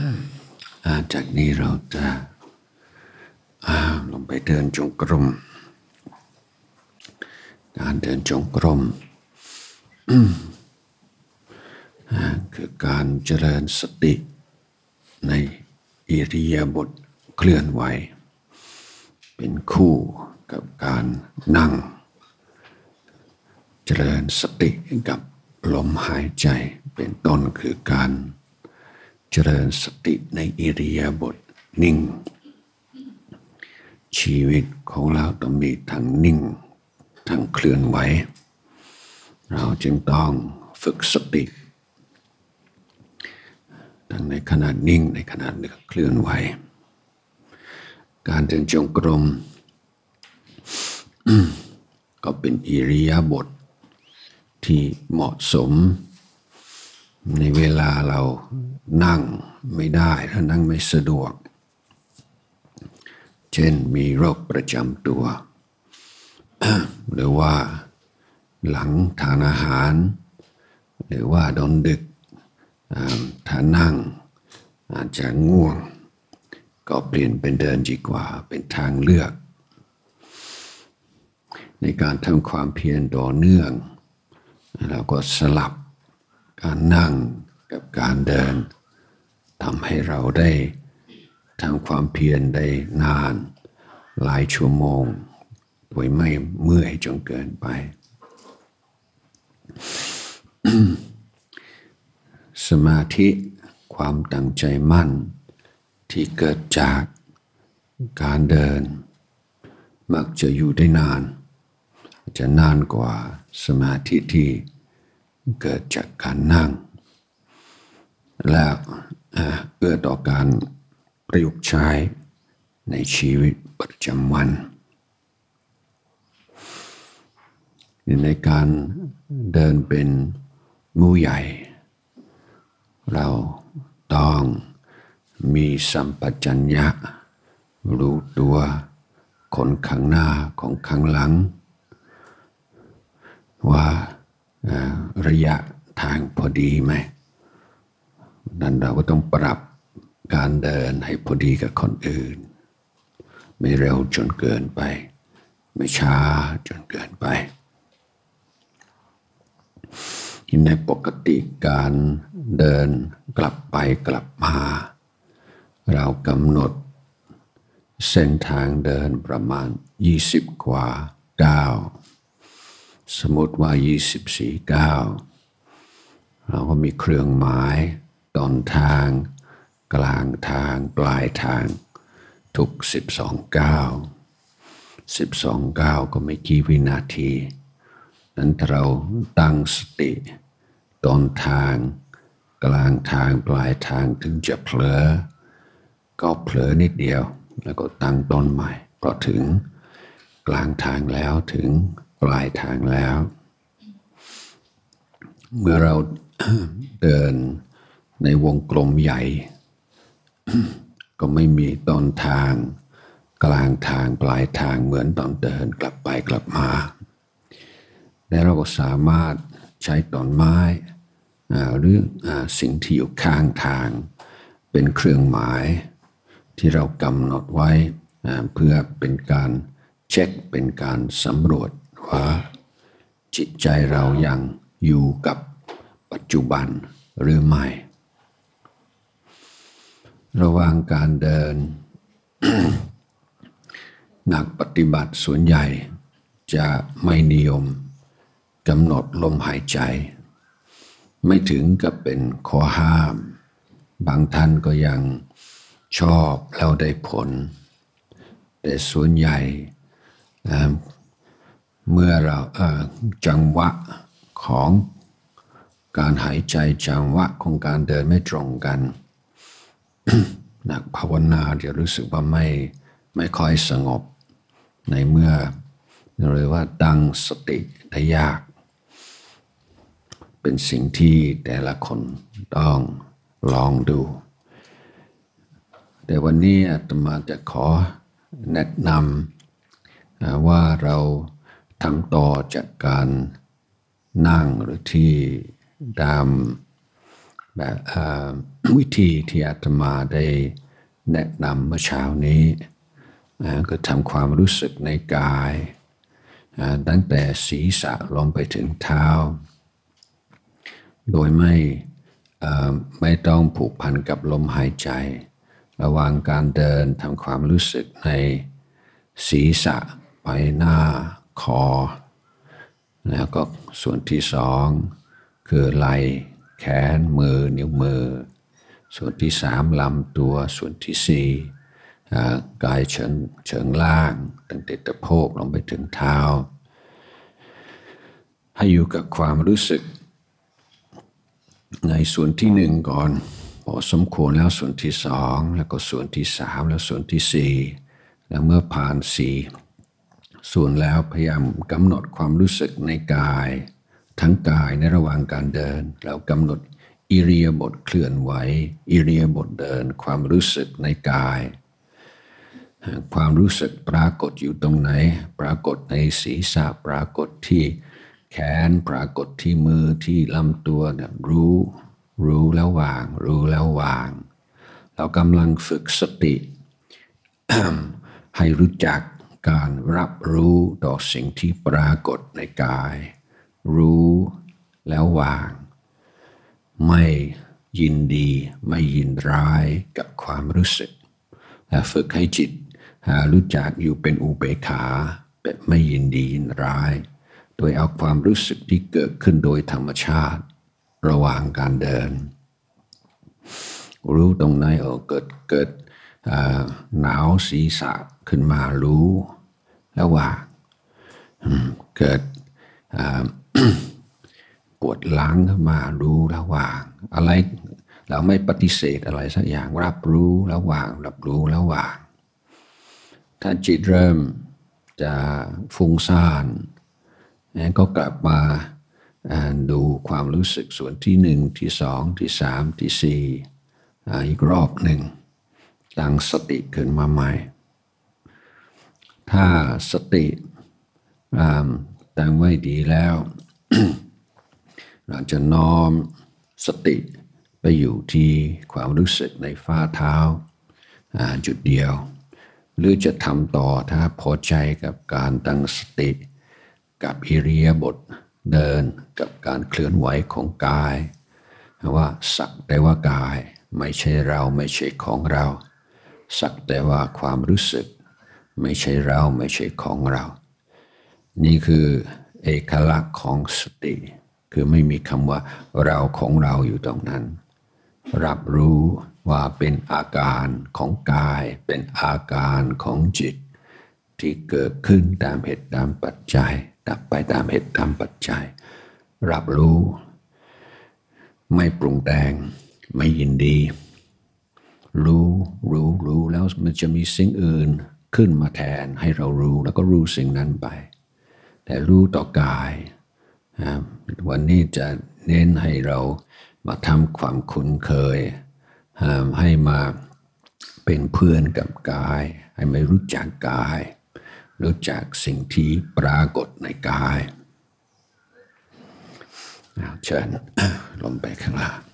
จากนี้เราจะลงไปเดินจงกรมการเดินจงกรมคือการเจริญสติในอิริยาบถเคลื่อนไหวเป็นคู่กับการนั่งเจริญสติกับลมหายใจเป็นต้นคือการเจริญสติในอิริยาบถนิ่งชีวิตของเราต้องมีทั้งนิ่งทั้งเคลื่อนไหวเราจึงต้องฝึกสติทั้งในขณะนิ่งในขณะเคลื่อนไหวการเดินจงกรมก็เป็นอิริยาบถที่เหมาะสมในเวลาเรานั่งไม่ได้ถ้านั่งไม่สะดวกเช่นมีโรคประจำตัวหรือว่าหลังทานอาหารหรือว่าโดนดึกถ้านั่งอาจจะง่วงก็เปลี่ยนเป็นเดินดีกว่าเป็นทางเลือกในการทำความเพียรต่อเนื่องเราก็สลับการนั่งกับการเดินทำให้เราได้ทำความเพียรได้นานหลายชั่วโมงโดยไม่เมื่อยจนเกินไป สมาธิความตั้งใจมั่นที่เกิดจากการเดินมักจะอยู่ได้นานจะนานกว่าสมาธิที่เกิดจากการนั่งและเอื้อต่อการประยุกต์ใช้ในชีวิตประจำวันในการเดินเป็นหมู่ใหญ่เราต้องมีสัมปชัญญะรู้ตัวคนข้างหน้าของข้างหลังว่าระยะทางพอดีไหมนั้นเราก็ต้องปรับการเดินให้พอดีกับคนอื่นไม่เร็วจนเกินไปไม่ช้าจนเกินไปในปกติการเดินกลับไปกลับมาเรากำหนดเส้นทางเดินประมาณ20กว่าก้าวสมมติว่า24ก้าวเราก็มีเครื่องหมายต้นทางกลางทางปลายทางทุก12ก้าว12ก้าวก็ไม่กี่วินาทีนั้นเราตั้งสติต้นทางกลางทางปลายทางถึงจะเผลอก็เผลอนิดเดียวแล้วก็ตั้งต้นใหม่พอถึงกลางทางแล้วถึงปลายทางแล้วเมื่อเราเดินในวงกลมใหญ่ก็ไม่มีต้นทางกลางทางปลายทางเหมือนตอนเดินกลับไปกลับมาและเราก็สามารถใช้ต้นไม้หรือสิ่งที่อยู่ข้างทางเป็นเครื่องหมายที่เรากำหนดไว้เพื่อเป็นการเช็คเป็นการสำรวจว่าจิตใจเรายังอยู่กับปัจจุบันหรือไม่ระหว่างการเดิน นักปฏิบัติส่วนใหญ่จะไม่นิยมกำหนดลมหายใจไม่ถึงกับเป็นข้อห้ามบางท่านก็ยังชอบแล้วได้ผลแต่ส่วนใหญ่เมื่อเราจังหวะของการหายใจจังหวะของการเดินไม่ตรงกัน นักภาวนาจะรู้สึกว่าไม่ค่อยสงบในเมื่อเรียกว่าตั้งสติได้ยากเป็นสิ่งที่แต่ละคนต้องลองดูแต่วันนี้อาตมาจะขอแนะนำว่าเราทำต่อจากการนั่งหรือที่ตามแบบวิธีที่อาตมาได้แนะนำเมื่อเช้านี้ก็ทำความรู้สึกในกายตั้งแต่ศีรษะลงไปถึงเท้าโดยไม่ต้องผูกพันกับลมหายใจระหว่างการเดินทำความรู้สึกในศีรษะใบหน้าคอแล้วก็ส่วนที่สองคือไหล่แขนมือนิ้วมือส่วนที่สามลำตัวส่วนที่สี่กายเชิงล่างตั้งแต่สะโพกลงไปถึงเท้าให้อยู่กับความรู้สึกในส่วนที่หนึ่งก่อนพอสมควรแล้วส่วนที่สองแล้วก็ส่วนที่สามแล้วส่วนที่สี่แล้วเมื่อผ่านสี่ส่วนแล้วพยายามกำหนดความรู้สึกในกายทั้งกายในระหว่างการเดินแล้วกำหนดอิริยาบถเคลื่อนไหวอิริยาบถเดินความรู้สึกในกายความรู้สึกปรากฏอยู่ตรงไหนปรากฏในศีรษะปรากฏที่แขนปรากฏที่มือที่ลำตัวเนี่ยรู้แล้ววางรู้แล้ววางเรากำลังฝึกสติ ให้รู้จักการรับรู้ต่อสิ่งที่ปรากฏในกายรู้แล้ววางไม่ยินดีไม่ยินร้ายกับความรู้สึกและฝึกให้จิตรู้จักอยู่เป็นอุเบกขาแบบไม่ยินดียินร้ายโดยเอาความรู้สึกที่เกิดขึ้นโดยธรรมชาติระหว่างการเดินรู้ตรงไหนเกิดหนาวศีรษะขึ้นมารู้แล้ววางเกิดปวดหลังขึ้นมารู้แล้ววางอะไรเราไม่ปฏิเสธอะไรสักอย่างรับรู้แล้ววางรับรู้แล้ววางถ้าจิตเริ่มจะฟุ้งซ่านก็กลับมาดูความรู้สึกส่วนที่หนึ่งที่สองที่สามที่สี่อีกรอบหนึ่งตั้งสติขึ้นมาใหม่ถ้าสติตั้งไว้ดีแล้ว เราจะน้อมสติไปอยู่ที่ความรู้สึกในฝ่าเท้าจุดเดียวหรือจะทำต่อถ้าพอใจกับการตั้งสติกับอิริยาบถเดินกับการเคลื่อนไหวของกายว่าสักแต่ว่ากายไม่ใช่เราไม่ใช่ของเราสักแต่ว่าความรู้สึกไม่ใช่เราไม่ใช่ของเรานี่คือเอกลักษณ์ของสติคือไม่มีคำว่าเราของเราอยู่ตรงนั้นรับรู้ว่าเป็นอาการของกายเป็นอาการของจิตที่เกิดขึ้นตามเหตุตามปัจจัยดับไปตามเหตุตามปัจจัยรับรู้ไม่ปรุงแต่งไม่ยินดีรู้แล้วมันจะมีสิ่งอื่นขึ้นมาแทนให้เรารู้แล้วก็รู้สิ่งนั้นไปแต่รู้ต่อกายวันนี้จะเน้นให้เรามาทำความคุ้นเคยให้มาเป็นเพื่อนกับกายให้ไม่รู้จักกายรู้จักสิ่งที่ปรากฏในกายเชิญลงไปข้างล่าง